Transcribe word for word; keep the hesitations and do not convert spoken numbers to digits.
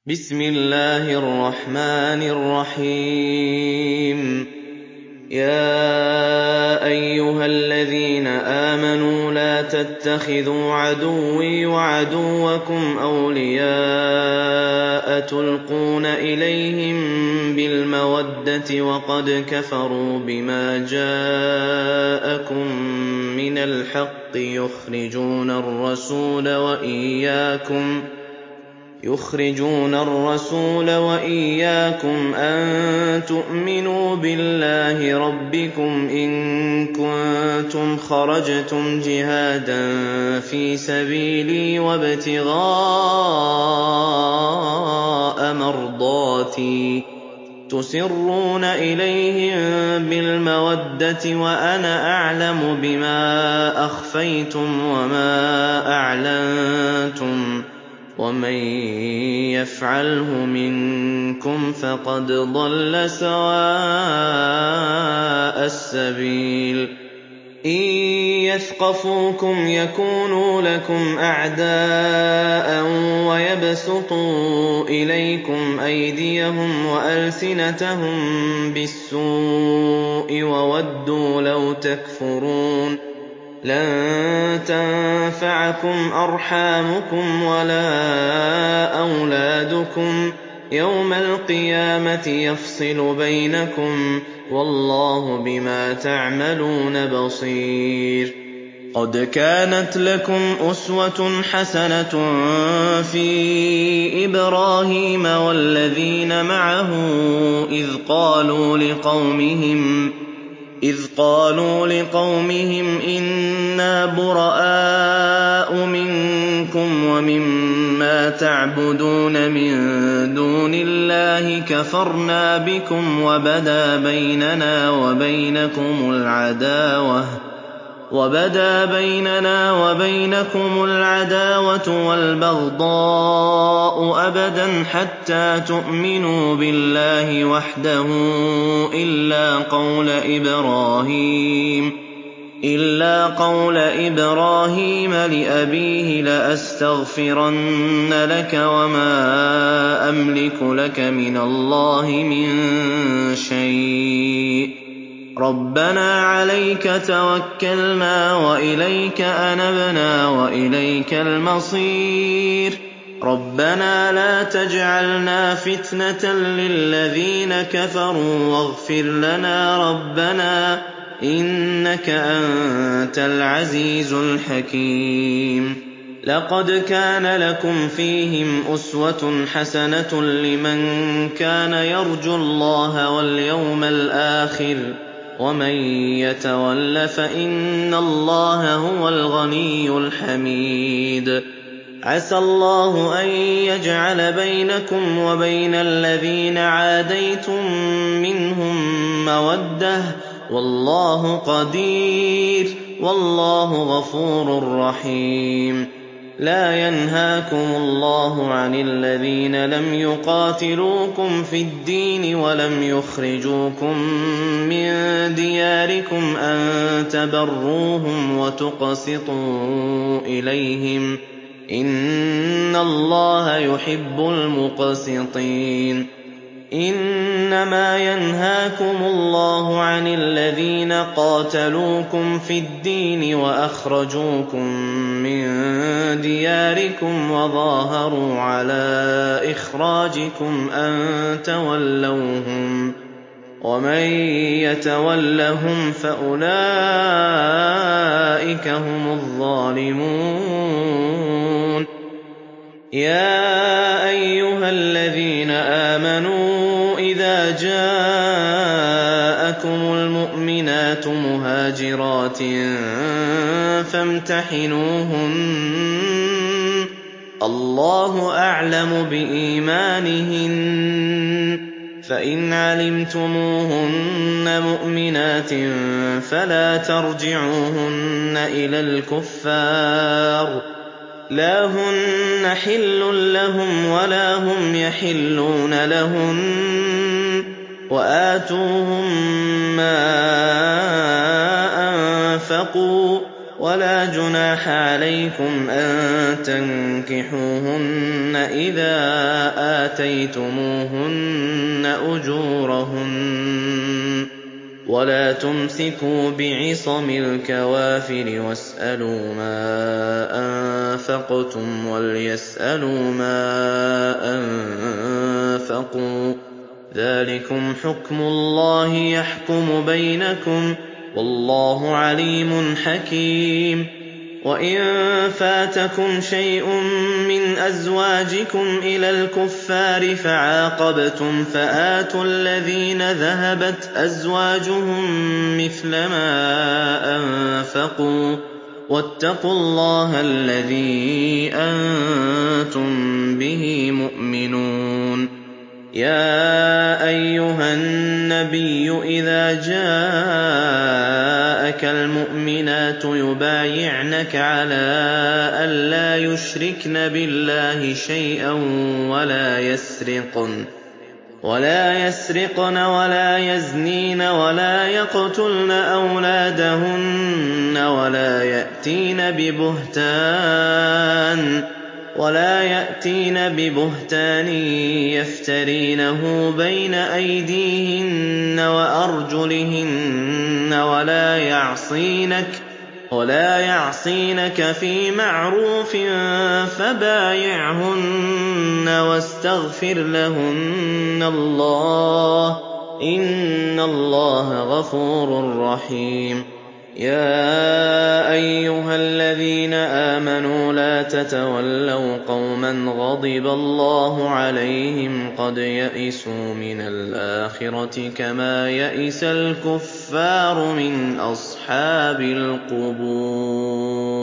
بسم الله الرحمن الرحيم يا أيها الذين آمنوا لا تتخذوا عدوي وعدوكم أولياء تلقون إليهم بالمودة وقد كفروا بما جاءكم من الحق يخرجون الرسول وإياكم يخرجون الرسول وإياكم أن تؤمنوا بالله ربكم إن كنتم خرجتم جهادا في سبيلي وابتغاء مرضاتي تسرون إليهم بالمودة وأنا أعلم بما أخفيتم وما أعلنتم ومن يفعله منكم فقد ضل سواء السبيل إن يثقفوكم يكونوا لكم أعداء ويبسطوا إليكم أيديهم وألسنتهم بالسوء وودوا لو تكفرون لن تنفعكم أرحامكم ولا أولادكم يوم القيامة يفصل بينكم والله بما تعملون بصير قد كانت لكم أسوة حسنة في إبراهيم والذين معه إذ قالوا لقومهم إذ قالوا لقومهم إنا براء منكم ومما تعبدون من دون الله كفرنا بكم وبدا بيننا وبينكم العداوة وبدا بيننا وبينكم العداوة والبغضاء أبدا حتى تؤمنوا بالله وحده إلا قول إبراهيم إلا قول إبراهيم لأبيه لأستغفرن لك وما أملك لك من الله من شيء ربنا عليك توكلنا وإليك أنبنا وإليك المصير ربنا لا تجعلنا فتنة للذين كفروا واغفر لنا ربنا إنك أنت العزيز الحكيم لقد كان لكم فيهم أسوة حسنة لمن كان يرجو الله واليوم الآخر ومن يتول فإن الله هو الغني الحميد عسى الله أن يجعل بينكم وبين الذين عاديتم منهم مودة والله قدير والله غفور رحيم لا ينهاكم الله عن الذين لم يقاتلوكم في الدين ولم يخرجوكم من دياركم أن تبروهم وتقسطوا إليهم إن الله يحب المقسطين إنما ينهاكم الله عن الذين قاتلوكم في الدين وأخرجوكم من دياركم وظاهروا على إخراجكم أن تولوهم ومن يتولهم فأولئك هم الظالمون يا أيها الذين آمنوا إذا جاءكم المؤمنات مهاجرات فامتحنوهن الله أعلم بإيمانهن فإن علمتموهن مؤمنات فلا ترجعوهن إلى الكفار لا هن حل لهم ولا هم يحلون لهن وآتوهم ما أنفقوا ولا جناح عليكم أن تنكحوهن إذا آتيتموهن أجورهن ولا تمسكوا بعصم الكوافر واسألوا ما أنفقتم وليسألوا ما أنفقوا ذلكم حكم الله يحكم بينكم والله عليم حكيم. وإن فاتكم شيء من أزواجكم إلى الكفار فعاقبتم فآتوا الذين ذهبت أزواجهم مثل ما أنفقوا واتقوا الله الذي أنتم به مؤمنون. يا أيها النبي إذا جاءك المؤمنات يبايعنك على أن لا يشركن بالله شيئا ولا يسرقن ولا يسرقن ولا يزنين ولا يقتلن أولادهن ولا يأتين ببهتان ولا يأتين ببهتان يفترينه بين أيديهن وأرجلهن ولا يعصينك ولا يعصينك في معروف فبايعهن واستغفر لهن الله إن الله غفور رحيم. يا أيها الذين آمنوا لا تتولوا قوما غضب الله عليهم قد يئسوا من الآخرة كما يئس الكفار من أصحاب القبور.